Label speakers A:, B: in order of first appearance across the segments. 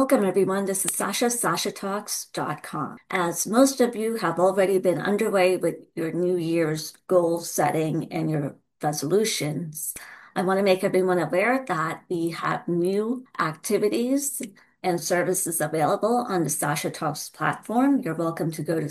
A: Welcome, everyone. This is Sasha, SashaTalks.com. As most of you have already been underway with your New Year's goal setting and your resolutions, I want to make everyone aware that we have new activities and services available on the Sasha Talks platform. You're welcome to go to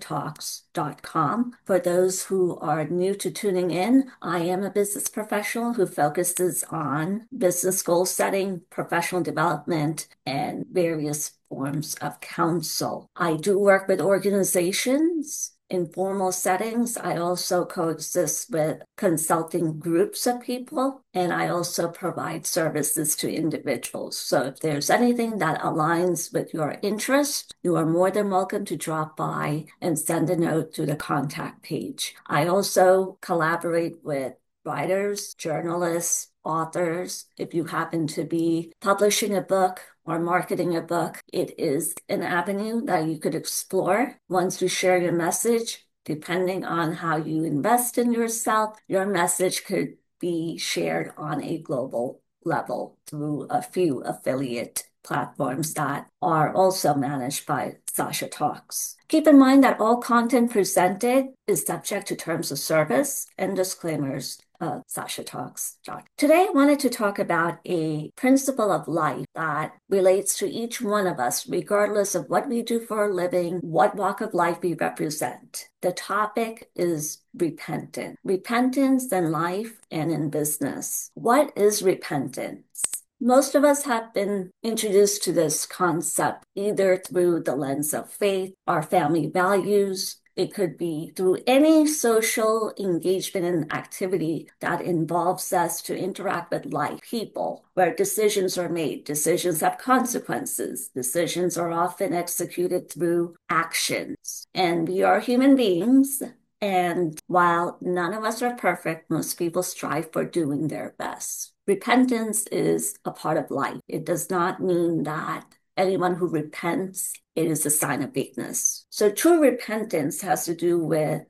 A: SashaTalks.com. For those who are new to tuning in, I am a business professional who focuses on business goal setting, professional development, and various forms of counsel. I do work with organizations in formal settings. I also coexist with consulting groups of people, and I also provide services to individuals. So if there's anything that aligns with your interest, you are more than welcome to drop by and send a note to the contact page. I also collaborate with writers, journalists, authors. If you happen to be publishing a book or marketing a book, it is an avenue that you could explore. Once you share your message, depending on how you invest in yourself, your message could be shared on a global level through a few affiliate platforms that are also managed by Sasha Talks. Keep in mind that all content presented is subject to terms of service and disclaimers of Sasha Talks. Today, I wanted to talk about a principle of life that relates to each one of us, regardless of what we do for a living, what walk of life we represent. The topic is repentance. Repentance in life and in business. What is repentance? Most of us have been introduced to this concept either through the lens of faith, our family values. It could be through any social engagement and activity that involves us to interact with life, people, where decisions are made. Decisions have consequences. Decisions are often executed through actions. And we are human beings. And while none of us are perfect, most people strive for doing their best. Repentance is a part of life. It does not mean that anyone who repents, it is a sign of weakness. So true repentance has to do with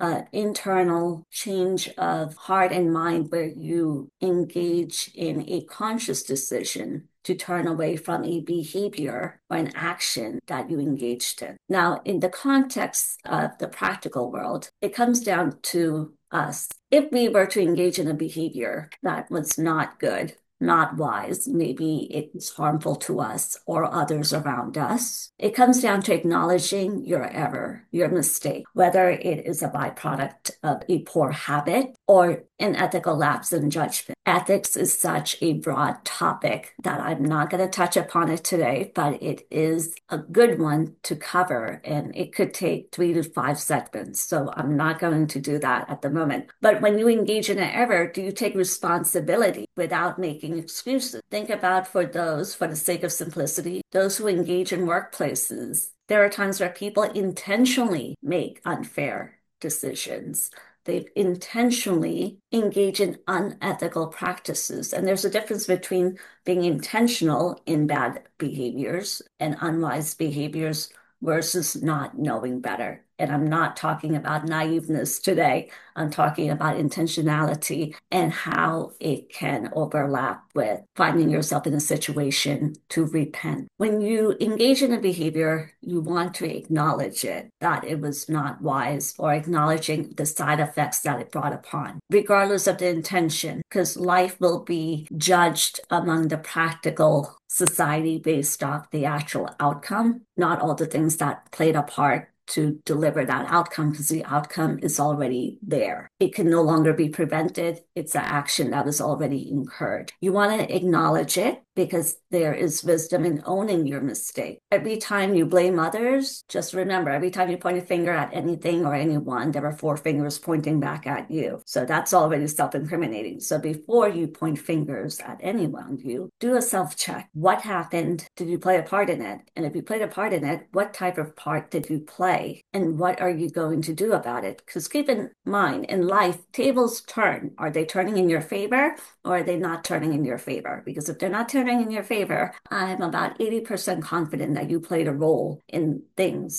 A: internal change of heart and mind where you engage in a conscious decision to turn away from a behavior or an action that you engaged in. Now, in the context of the practical world, it comes down to us. If we were to engage in a behavior that was not good, not wise, maybe it's harmful to us or others around us, it comes down to acknowledging your error, your mistake, whether it is a byproduct of a poor habit or an ethical lapse in judgment. Ethics is such a broad topic that I'm not going to touch upon it today, but it is a good one to cover, and it could take 3 to 5 segments. So I'm not going to do that at the moment. But when you engage in an error, do you take responsibility without making excuses? Think about for the sake of simplicity, those who engage in workplaces. There are times where people intentionally make unfair decisions. They intentionally engage in unethical practices. And there's a difference between being intentional in bad behaviors and unwise behaviors versus not knowing better. And I'm not talking about naiveness today. I'm talking about intentionality and how it can overlap with finding yourself in a situation to repent. When you engage in a behavior, you want to acknowledge it, that it was not wise, or acknowledging the side effects that it brought upon, regardless of the intention, because life will be judged among the practical society based off the actual outcome, not all the things that played a part to deliver that outcome, because the outcome is already there. It can no longer be prevented. It's an action that was already incurred. You want to acknowledge it because there is wisdom in owning your mistake. Every time you blame others, just remember, every time you point a finger at anything or anyone, there are 4 fingers pointing back at you. So that's already self-incriminating. So before you point fingers at anyone, you do a self-check. What happened? Did you play a part in it? And if you played a part in it, what type of part did you play? And what are you going to do about it? Because keep in mind, in life, tables turn. Are they turning in your favor, or are they not turning in your favor? Because if they're not turning in your favor, I'm about 80% confident that you played a role in things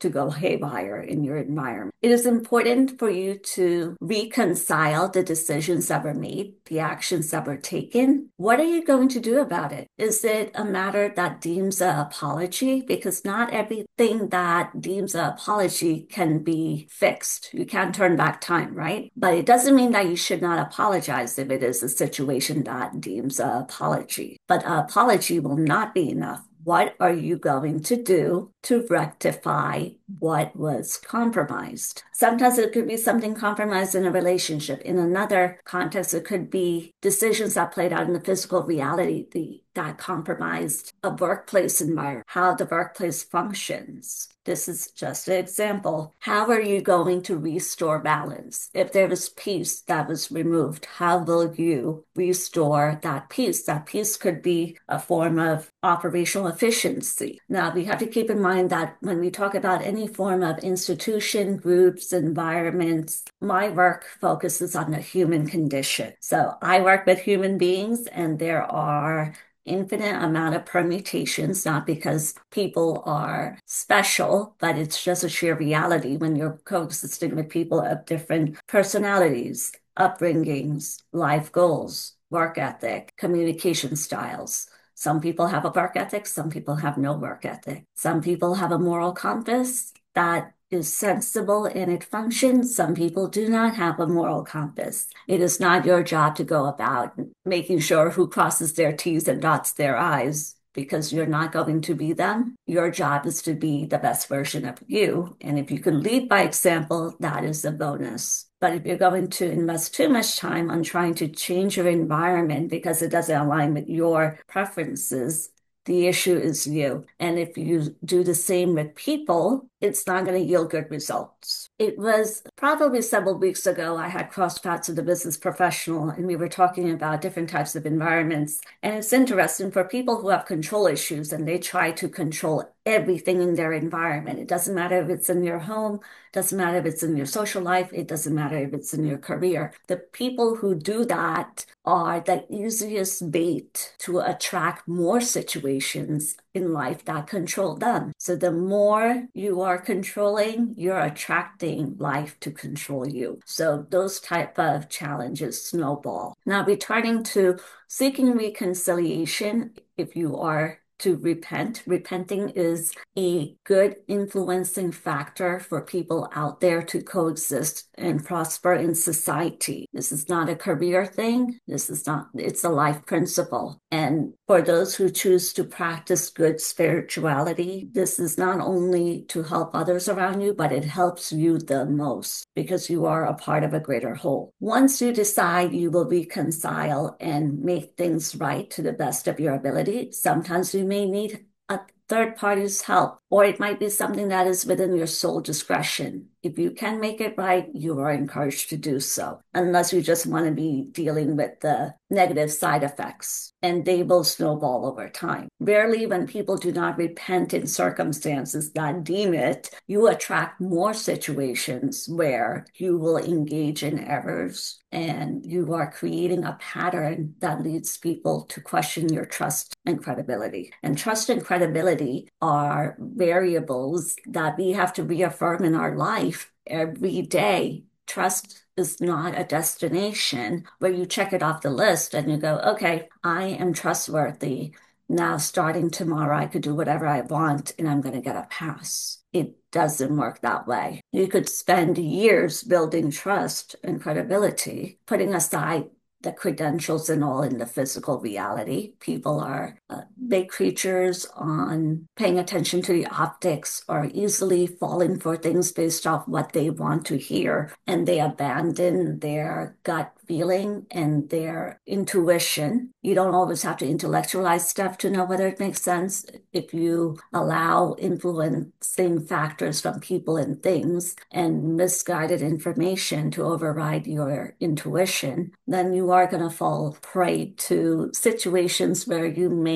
A: to go haywire in your environment. It is important for you to reconcile the decisions that were made, the actions that were taken. What are you going to do about it? Is it a matter that deems an apology? Because not everything that deems an apology can be fixed. You can't turn back time, right? But it doesn't mean that you should not apologize if it is a situation that deems an apology. But an apology will not be enough. What are you going to do to rectify what was compromised? Sometimes it could be something compromised in a relationship. In another context, it could be decisions that played out in the physical reality that compromised a workplace environment, how the workplace functions. This is just an example. How are you going to restore balance? If there was peace that was removed, how will you restore that peace? That peace could be a form of operational efficiency. Now, we have to keep in mind that when we talk about any form of institution, groups, environments, my work focuses on the human condition. So I work with human beings, and there are infinite amount of permutations, not because people are special, but it's just a sheer reality when you're coexisting with people of different personalities, upbringings, life goals, work ethic, communication styles. Some people have a work ethic, some people have no work ethic. Some people have a moral compass that is sensible and it functions. Some people do not have a moral compass. It is not your job to go about making sure who crosses their T's and dots their I's, because you're not going to be them. Your job is to be the best version of you. And if you can lead by example, that is a bonus. But if you're going to invest too much time on trying to change your environment because it doesn't align with your preferences, the issue is you. And if you do the same with people, it's not going to yield good results. It was probably several weeks ago, I had crossed paths with a business professional, and we were talking about different types of environments. And it's interesting for people who have control issues and they try to control everything in their environment. It doesn't matter if it's in your home, doesn't matter if it's in your social life, it doesn't matter if it's in your career. The people who do that are the easiest bait to attract more situations in life that control them. So the more you are controlling, you're attracting life to control you. So those type of challenges snowball. Now, returning to seeking reconciliation, if you are to repent. Repenting is a good influencing factor for people out there to coexist and prosper in society. This is not a career thing. It's a life principle. And for those who choose to practice good spirituality, this is not only to help others around you, but it helps you the most because you are a part of a greater whole. Once you decide you will reconcile and make things right to the best of your ability, sometimes you may need a third party's help, or it might be something that is within your sole discretion. If you can make it right, you are encouraged to do so, unless you just want to be dealing with the negative side effects, and they will snowball over time. Rarely, when people do not repent in circumstances that deem it, you attract more situations where you will engage in errors and you are creating a pattern that leads people to question your trust and credibility. And trust and credibility are variables that we have to reaffirm in our life every day. Trust is not a destination where you check it off the list and you go, okay, I am trustworthy. Now, starting tomorrow, I could do whatever I want and I'm going to get a pass. It doesn't work that way. You could spend years building trust and credibility, putting aside the credentials and all in the physical reality. People are big creatures on paying attention to the optics, or easily falling for things based off what they want to hear. And they abandon their gut feeling and their intuition. You don't always have to intellectualize stuff to know whether it makes sense. If you allow influencing factors from people and things and misguided information to override your intuition, then you are going to fall prey to situations where you may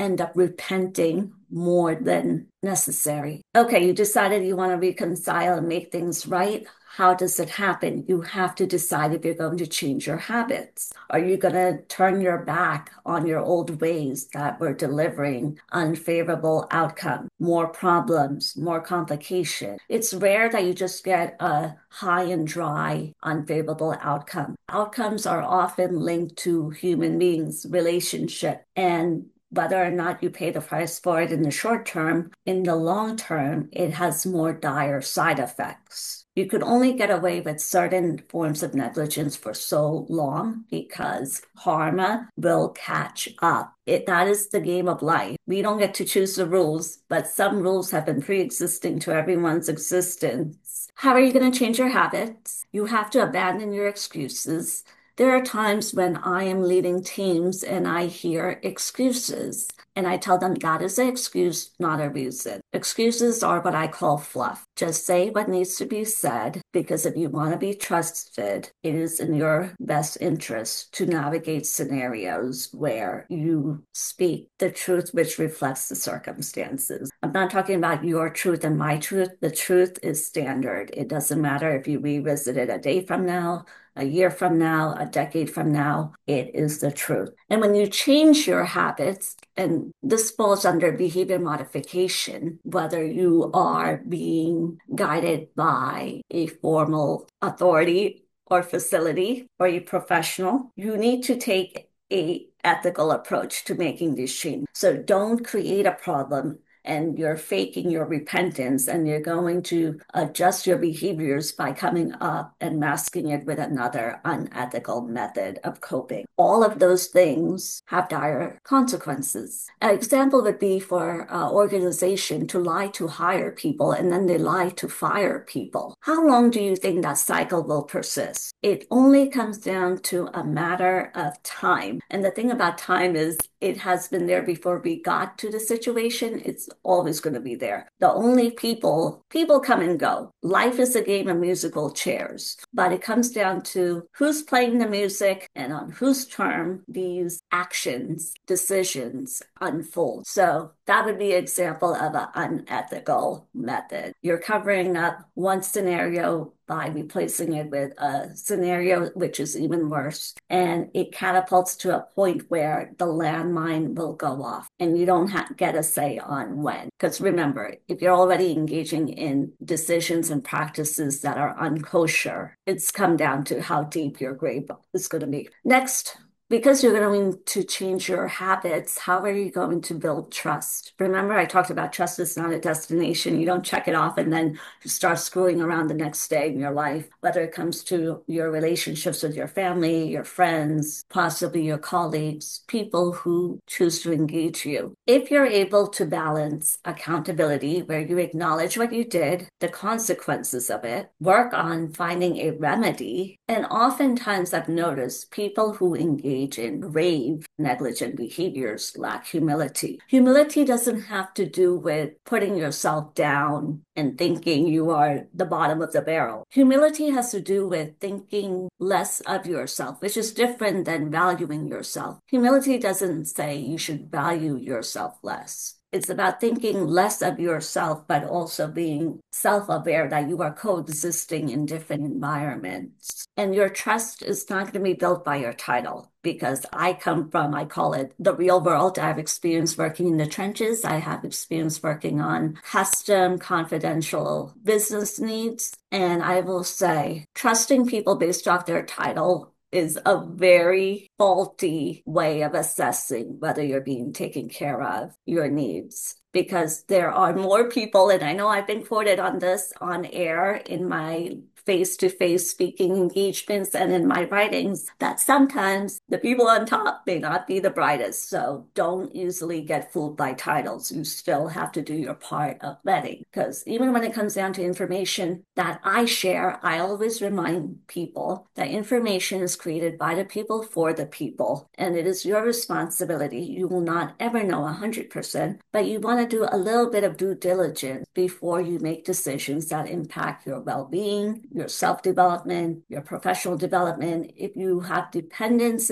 A: end up repenting more than necessary. Okay, you decided you want to reconcile and make things right. How does it happen? You have to decide if you're going to change your habits. Are you going to turn your back on your old ways that were delivering unfavorable outcome, more problems, more complication? It's rare that you just get a high and dry, unfavorable outcome. Outcomes are often linked to human beings, relationship, and whether or not you pay the price for it in the short term, in the long term, it has more dire side effects. You could only get away with certain forms of negligence for so long because karma will catch up. That is the game of life. We don't get to choose the rules, but some rules have been pre-existing to everyone's existence. How are you going to change your habits? You have to abandon your excuses. There are times when I am leading teams and I hear excuses, and I tell them that is an excuse, not a reason. Excuses are what I call fluff. Just say what needs to be said, because if you want to be trusted, it is in your best interest to navigate scenarios where you speak the truth which reflects the circumstances. I'm not talking about your truth and my truth. The truth is standard. It doesn't matter if you revisit it a day from now, a year from now, a decade from now, it is the truth. And when you change your habits, and this falls under behavior modification, whether you are being guided by a formal authority or facility or a professional, you need to take a ethical approach to making these changes. So don't create a problem and you're faking your repentance and you're going to adjust your behaviors by coming up and masking it with another unethical method of coping. All of those things have dire consequences. An example would be for an organization to lie to hire people and then they lie to fire people. How long do you think that cycle will persist? It only comes down to a matter of time. And the thing about time is it has been there before we got to the situation. It's always going to be there. The only people come and go. Life is a game of musical chairs, but it comes down to who's playing the music and on whose term these actions, decisions unfold. So that would be an example of an unethical method. You're covering up one scenario by replacing it with a scenario which is even worse. And it catapults to a point where the landmine will go off and you don't get a say on when. Because remember, if you're already engaging in decisions and practices that are unkosher, it's come down to how deep your grave is going to be. Next, because you're going to change your habits, how are you going to build trust? Remember, I talked about trust is not a destination. You don't check it off and then start screwing around the next day in your life, whether it comes to your relationships with your family, your friends, possibly your colleagues, people who choose to engage you. If you're able to balance accountability, where you acknowledge what you did, the consequences of it, work on finding a remedy, and oftentimes I've noticed people who engage in grave negligent behaviors lack humility. Humility doesn't have to do with putting yourself down and thinking you are the bottom of the barrel. Humility has to do with thinking less of yourself, which is different than valuing yourself. Humility doesn't say you should value yourself less. It's about thinking less of yourself, but also being self-aware that you are coexisting in different environments. And your trust is not going to be built by your title, because I come from, I call it the real world. I have experience working in the trenches. I have experience working on custom, confidential business needs. And I will say, trusting people based off their title is a very faulty way of assessing whether you're being taken care of, your needs. Because there are more people, and I know I've been quoted on this on air in my face-to-face speaking engagements and in my writings, that sometimes the people on top may not be the brightest. So don't easily get fooled by titles. You still have to do your part of vetting. Because even when it comes down to information that I share, I always remind people that information is created by the people for the people. And it is your responsibility. You will not ever know 100%, but you want to do a little bit of due diligence before you make decisions that impact your well-being, your self-development, your professional development. If you have dependents in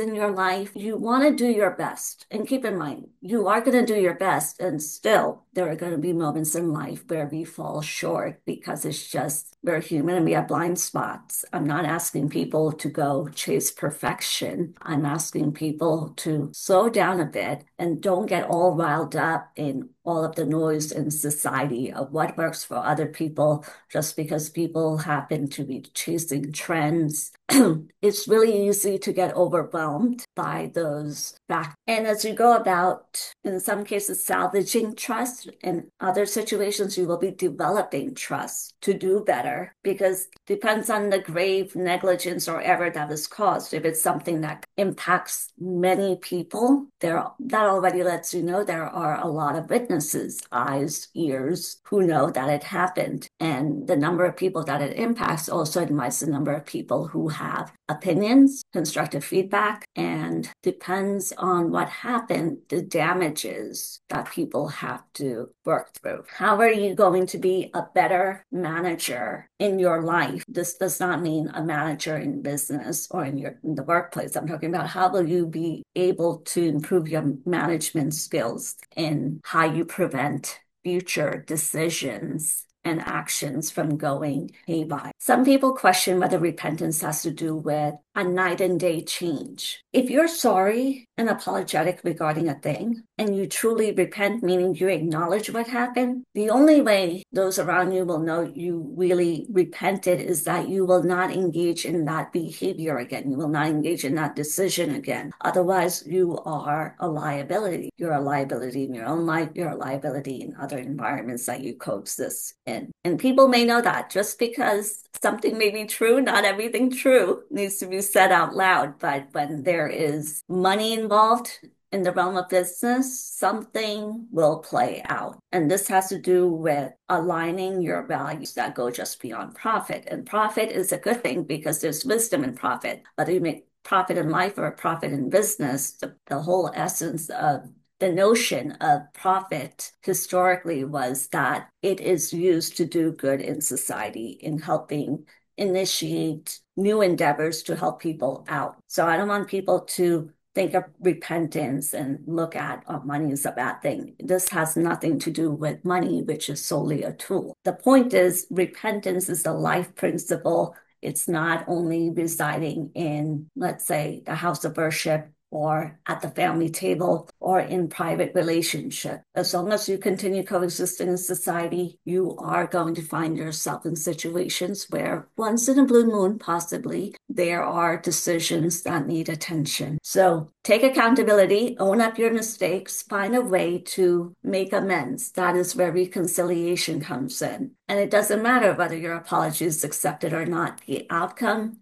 A: in your life, you want to do your best. And keep in mind, you are going to do your best, and still there are going to be moments in life where we fall short because it's just we're human and we have blind spots. I'm not asking people to go chase perfection. I'm asking people to slow down a bit and don't get all riled up in all of the noise in society of what works for other people just because people happen to be chasing trends. It's really easy to get overwhelmed by those factors. And as you go about, in some cases, salvaging trust, in other situations, you will be developing trust to do better because it depends on the grave negligence or error that was caused. If it's something that impacts many people, that already lets you know there are a lot of witnesses, eyes, ears, who know that it happened. And the number of people that it impacts also invites the number of people who have opinions, constructive feedback, and depends on what happened, the damages that people have to work through. How are you going to be a better manager in your life? This does not mean a manager in business or in the workplace. I'm talking about how will you be able to improve your management skills in how you prevent future decisions and actions from going haywire. Some people question whether repentance has to do with a night and day change. If you're sorry and apologetic regarding a thing, and you truly repent, meaning you acknowledge what happened, the only way those around you will know you really repented is that you will not engage in that behavior again. You will not engage in that decision again. Otherwise, you are a liability. You're a liability in your own life. You're a liability in other environments that you coexist in. And people may know that just because something may be true, not everything true needs to be said out loud. But when there is money involved in the realm of business, something will play out. And this has to do with aligning your values that go just beyond profit. And profit is a good thing because there's wisdom in profit. Whether you make profit in life or a profit in business, the whole essence of the notion of profit historically was that it is used to do good in society, in helping initiate new endeavors to help people out. So I don't want people to think of repentance and look at money as a bad thing. This has nothing to do with money, which is solely a tool. The point is, repentance is a life principle. It's not only residing in, let's say, the house of worship or at the family table or in private relationship. As long as you continue coexisting in society, you are going to find yourself in situations where once in a blue moon, possibly, there are decisions that need attention. So take accountability, own up your mistakes, find a way to make amends. That is where reconciliation comes in. And it doesn't matter whether your apology is accepted or not. The outcome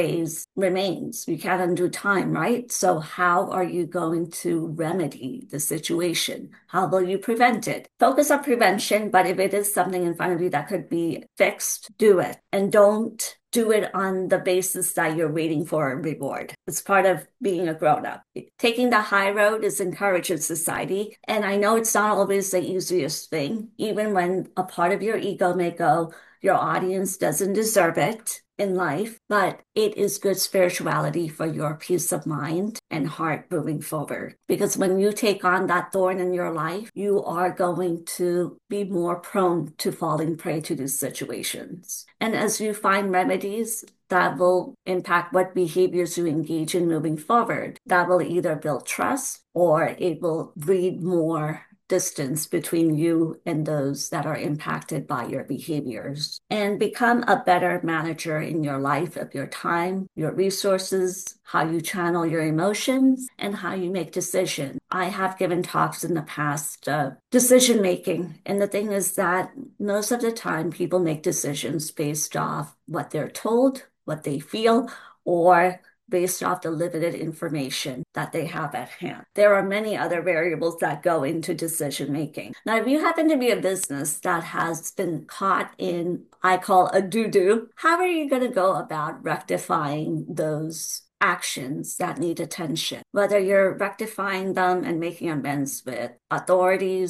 A: remains. You can't undo time, right? So how are you going to remedy the situation? How will you prevent it? Focus on prevention, but if it is something in front of you that could be fixed, do it. And don't do it on the basis that you're waiting for a reward. It's part of being a grown-up. Taking the high road is encouraged in society. And I know it's not always the easiest thing, even when a part of your ego may go, your audience doesn't deserve it in life, but it is good spirituality for your peace of mind and heart moving forward. Because when you take on that thorn in your life, you are going to be more prone to falling prey to these situations. And as you find remedies that will impact what behaviors you engage in moving forward, that will either build trust or it will breed more distance between you and those that are impacted by your behaviors, and become a better manager in your life of your time, your resources, how you channel your emotions, and how you make decisions. I have given talks in the past of decision making, and the thing is that most of the time people make decisions based off what they're told, what they feel, or based off the limited information that they have at hand. There are many other variables that go into decision making. Now, if you happen to be a business that has been caught in, I call a doo-doo, how are you going to go about rectifying those actions that need attention? Whether you're rectifying them and making amends with authorities,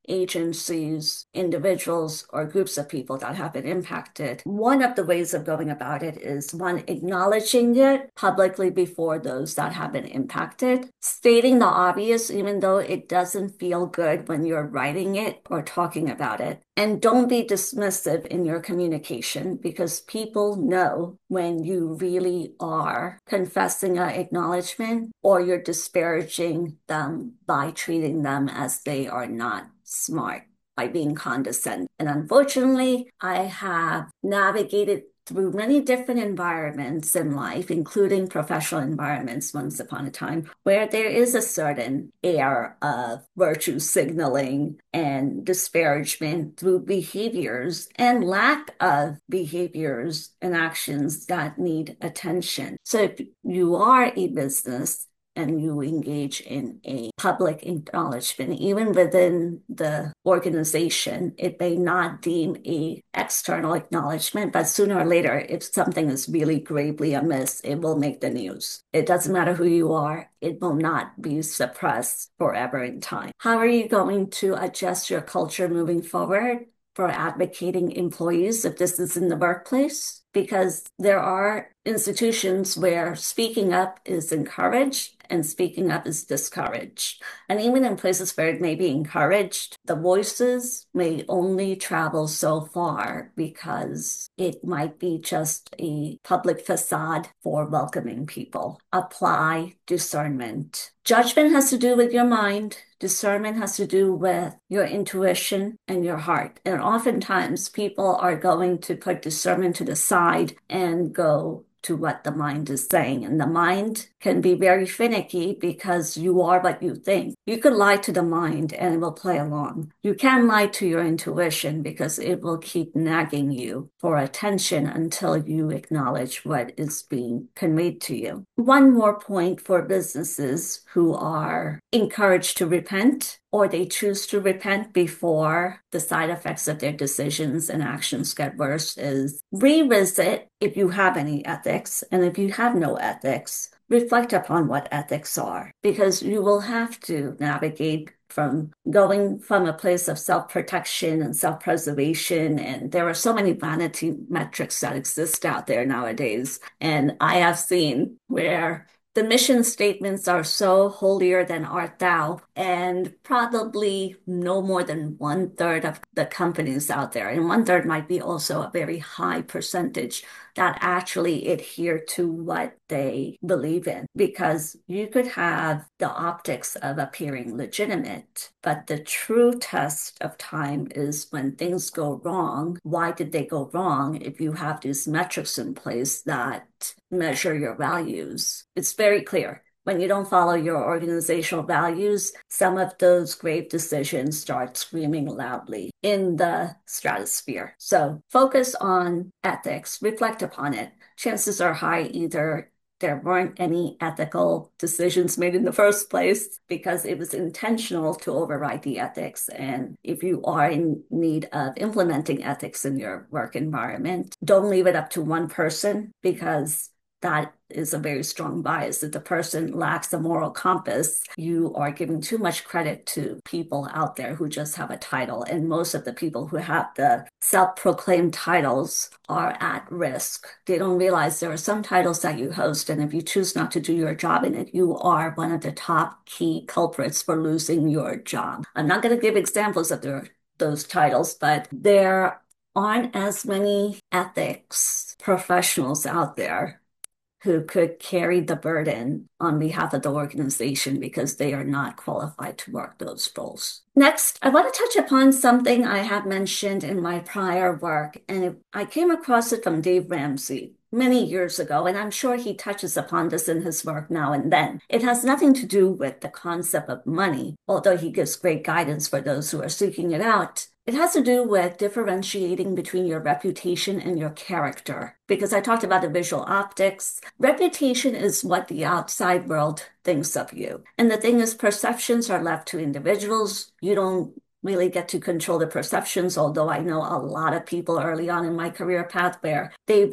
A: agencies, individuals, or groups of people that have been impacted. One of the ways of going about it is one, acknowledging it publicly before those that have been impacted, stating the obvious, even though it doesn't feel good when you're writing it or talking about it. And don't be dismissive in your communication because people know when you really are confessing an acknowledgement or you're disparaging them by treating them as they are not smart, by being condescending. And unfortunately, I have navigated through many different environments in life, including professional environments once upon a time, where there is a certain air of virtue signaling and disparagement through behaviors and lack of behaviors and actions that need attention. So if you are a business and you engage in a public acknowledgement, even within the organization, it may not deem a external acknowledgement, but sooner or later, if something is really gravely amiss, it will make the news. It doesn't matter who you are, it will not be suppressed forever in time. How are you going to adjust your culture moving forward for advocating employees if this is in the workplace? Because there are institutions where speaking up is encouraged and speaking up is discouraged. And even in places where it may be encouraged, the voices may only travel so far because it might be just a public facade for welcoming people. Apply discernment. Judgment has to do with your mind. Discernment has to do with your intuition and your heart. And oftentimes people are going to put discernment to the side and go to what the mind is saying. And the mind can be very finicky because you are what you think. You could lie to the mind and it will play along. You can lie to your intuition because it will keep nagging you for attention until you acknowledge what is being conveyed to you. One more point for businesses who are encouraged to repent, or they choose to repent before the side effects of their decisions and actions get worse, is revisit if you have any ethics, and if you have no ethics, reflect upon what ethics are, because you will have to navigate from going from a place of self-protection and self-preservation. And there are so many vanity metrics that exist out there nowadays. And I have seen where the mission statements are so holier than art thou, and probably no more than 1/3 of the companies out there, and 1/3 might be also a very high percentage that actually adhere to what they believe in. Because you could have the optics of appearing legitimate, but the true test of time is when things go wrong. Why did they go wrong? If you have these metrics in place that measure your values, it's very clear. When you don't follow your organizational values, some of those grave decisions start screaming loudly in the stratosphere. So focus on ethics, reflect upon it. Chances are high either there weren't any ethical decisions made in the first place because it was intentional to override the ethics. And if you are in need of implementing ethics in your work environment, don't leave it up to one person, because that is a very strong bias. If the person lacks a moral compass, you are giving too much credit to people out there who just have a title. And most of the people who have the self-proclaimed titles are at risk. They don't realize there are some titles that you host, and if you choose not to do your job in it, you are one of the top key culprits for losing your job. I'm not going to give examples of those titles, but there aren't as many ethics professionals out there who could carry the burden on behalf of the organization because they are not qualified to work those roles. Next, I want to touch upon something I have mentioned in my prior work, and I came across it from Dave Ramsey many years ago, and I'm sure he touches upon this in his work now and then. It has nothing to do with the concept of money, although he gives great guidance for those who are seeking it out. It has to do with differentiating between your reputation and your character. Because I talked about the visual optics, reputation is what the outside world thinks of you. And the thing is, perceptions are left to individuals. You don't really get to control the perceptions, although I know a lot of people early on in my career path where they would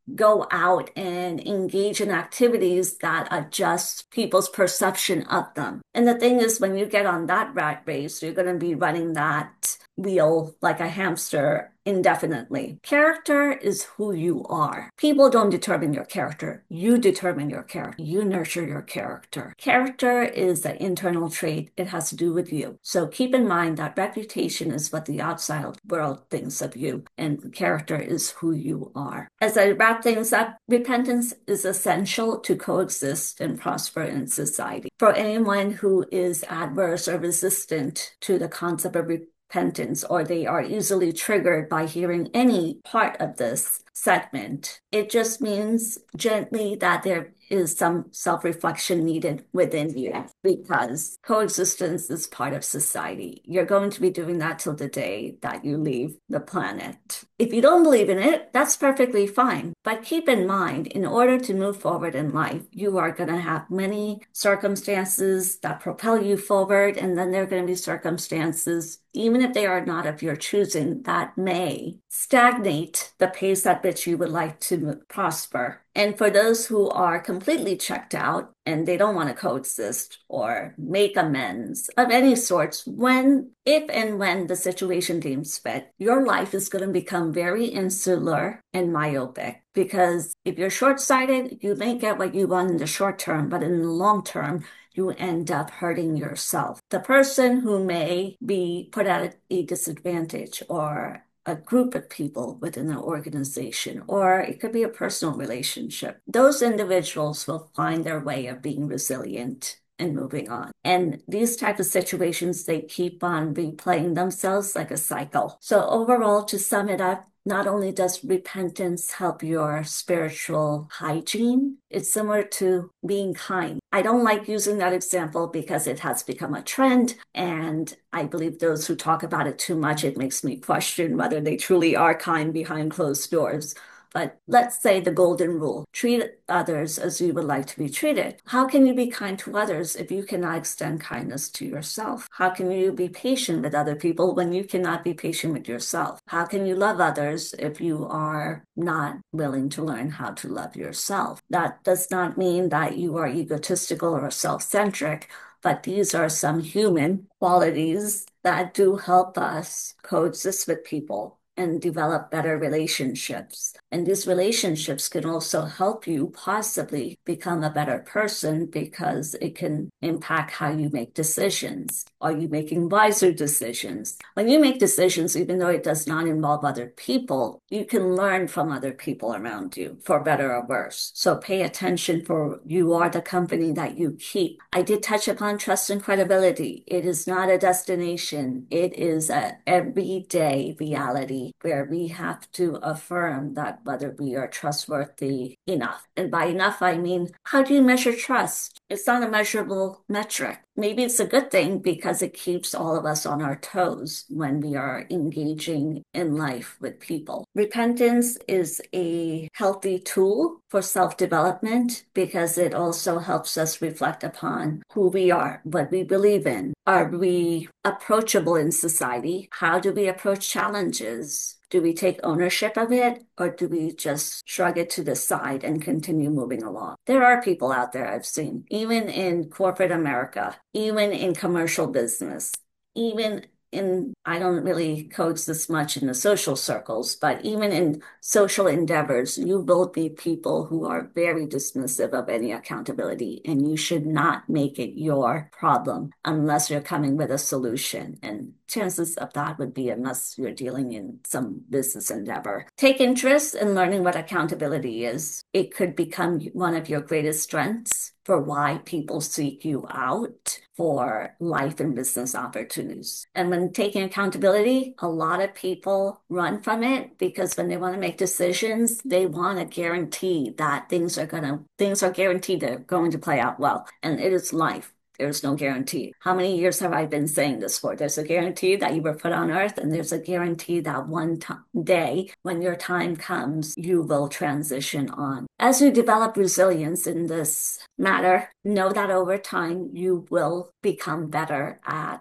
A: go out and engage in activities that adjust people's perception of them. And the thing is, when you get on that rat race, you're going to be running that wheel like a hamster indefinitely. Character is who you are. People don't determine your character. You determine your character. You nurture your character. Character is an internal trait. It has to do with you. So keep in mind that reputation is what the outside world thinks of you, and character is who you are. As I wrap things up, repentance is essential to coexist and prosper in society. For anyone who is adverse or resistant to the concept of repentance, or they are easily triggered by hearing any part of this segment, it just means gently that there is some self-reflection needed within you, because coexistence is part of society. You're going to be doing that till the day that you leave the planet. If you don't believe in it, that's perfectly fine. But keep in mind, in order to move forward in life, you are going to have many circumstances that propel you forward, and then there are going to be circumstances, even if they are not of your choosing, that may stagnate the pace at which you would like to prosper. And for those who are completely checked out and they don't want to coexist or make amends of any sorts, if and when the situation deems fit, your life is going to become very insular and myopic. Because if you're short-sighted, you may get what you want in the short term, but in the long term, you end up hurting yourself. The person who may be put at a disadvantage, or a group of people within an organization, or it could be a personal relationship, those individuals will find their way of being resilient and moving on. And these type of situations, they keep on replaying themselves like a cycle. So overall, to sum it up, not only does repentance help your spiritual hygiene, it's similar to being kind. I don't like using that example because it has become a trend, and I believe those who talk about it too much, it makes me question whether they truly are kind behind closed doors. But let's say the golden rule: treat others as you would like to be treated. How can you be kind to others if you cannot extend kindness to yourself? How can you be patient with other people when you cannot be patient with yourself? How can you love others if you are not willing to learn how to love yourself? That does not mean that you are egotistical or self-centric, but these are some human qualities that do help us coexist with people and develop better relationships. And these relationships can also help you possibly become a better person, because it can impact how you make decisions. Are you making wiser decisions? When you make decisions, even though it does not involve other people, you can learn from other people around you, for better or worse. So pay attention, for you are the company that you keep. I did touch upon trust and credibility. It is not a destination. It is an everyday reality where we have to affirm that whether we are trustworthy enough. And by enough, I mean, how do you measure trust? It's not a measurable metric. Maybe it's a good thing because it keeps all of us on our toes when we are engaging in life with people. Repentance is a healthy tool for self-development because it also helps us reflect upon who we are, what we believe in. Are we approachable in society? How do we approach challenges? Do we take ownership of it, or do we just shrug it to the side and continue moving along? There are people out there I've seen, even in corporate America, even in commercial business, even in, I don't really coach this much in the social circles, but even in social endeavors, you will be people who are very dismissive of any accountability, and you should not make it your problem unless you're coming with a solution. And chances of that would be unless you're dealing in some business endeavor. Take interest in learning what accountability is. It could become one of your greatest strengths for why people seek you out for life and business opportunities. And when taking accountability, a lot of people run from it because when they want to make decisions, they want to guarantee that things are guaranteed they're going to play out well. And it is life. There's no guarantee. How many years have I been saying this for? There's a guarantee that you were put on earth, and there's a guarantee that one day, when your time comes, you will transition on. As you develop resilience in this matter, know that over time you will become better at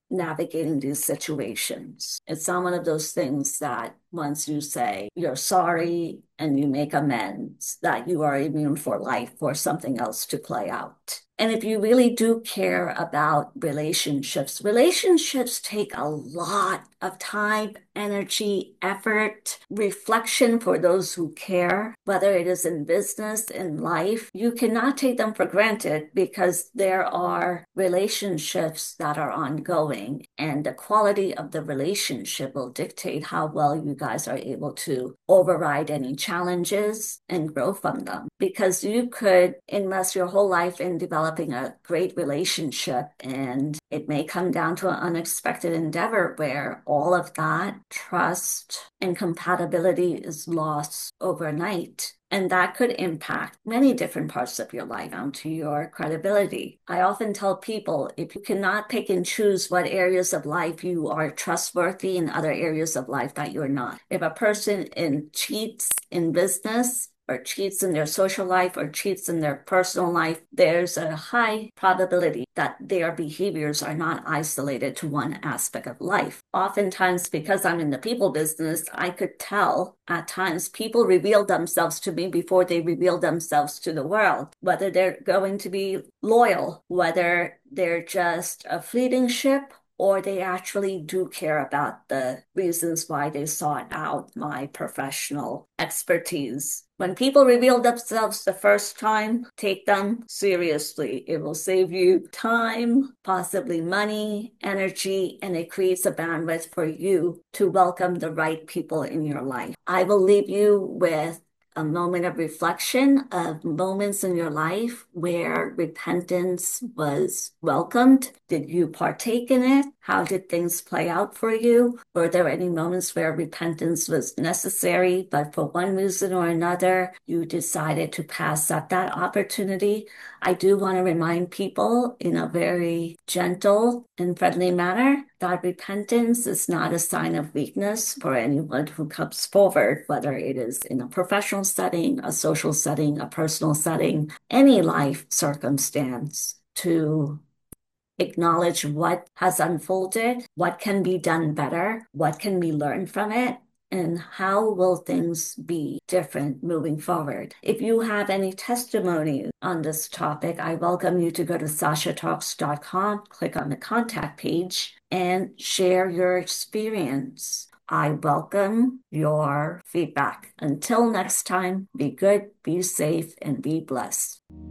A: navigating these situations. It's not one of those things that once you say you're sorry and you make amends, that you are immune for life or something else to play out. And if you really do care about relationships, relationships take a lot of time, energy, effort, reflection for those who care, whether it is in business, in life. You cannot take them for granted because there are relationships that are ongoing, and the quality of the relationship will dictate how well you guys are able to override any challenges and grow from them. Because you could invest your whole life in developing a great relationship, and it may come down to an unexpected endeavor where all of that trust and compatibility is lost overnight. And that could impact many different parts of your life down to your credibility. I often tell people if you cannot pick and choose what areas of life you are trustworthy and other areas of life that you're not. If a person cheats in business, or cheats in their social life or cheats in their personal life, there's a high probability that their behaviors are not isolated to one aspect of life. Oftentimes, because I'm in the people business, I could tell at times people reveal themselves to me before they reveal themselves to the world, whether they're going to be loyal, whether they're just a fleeting ship, or they actually do care about the reasons why they sought out my professional expertise. When people reveal themselves the first time, take them seriously. It will save you time, possibly money, energy, and it creates a bandwidth for you to welcome the right people in your life. I will leave you with a moment of reflection of moments in your life where repentance was welcomed. Did you partake in it? How did things play out for you? Were there any moments where repentance was necessary, but for one reason or another, you decided to pass up that opportunity? I do want to remind people in a very gentle and friendly manner that repentance is not a sign of weakness for anyone who comes forward, whether it is in a professional setting, a social setting, a personal setting, any life circumstance, to acknowledge what has unfolded, what can be done better, what can we learn from it, and how will things be different moving forward. If you have any testimony on this topic, I welcome you to go to sashatalks.com, click on the contact page, and share your experience. I welcome your feedback. Until next time, be good, be safe, and be blessed.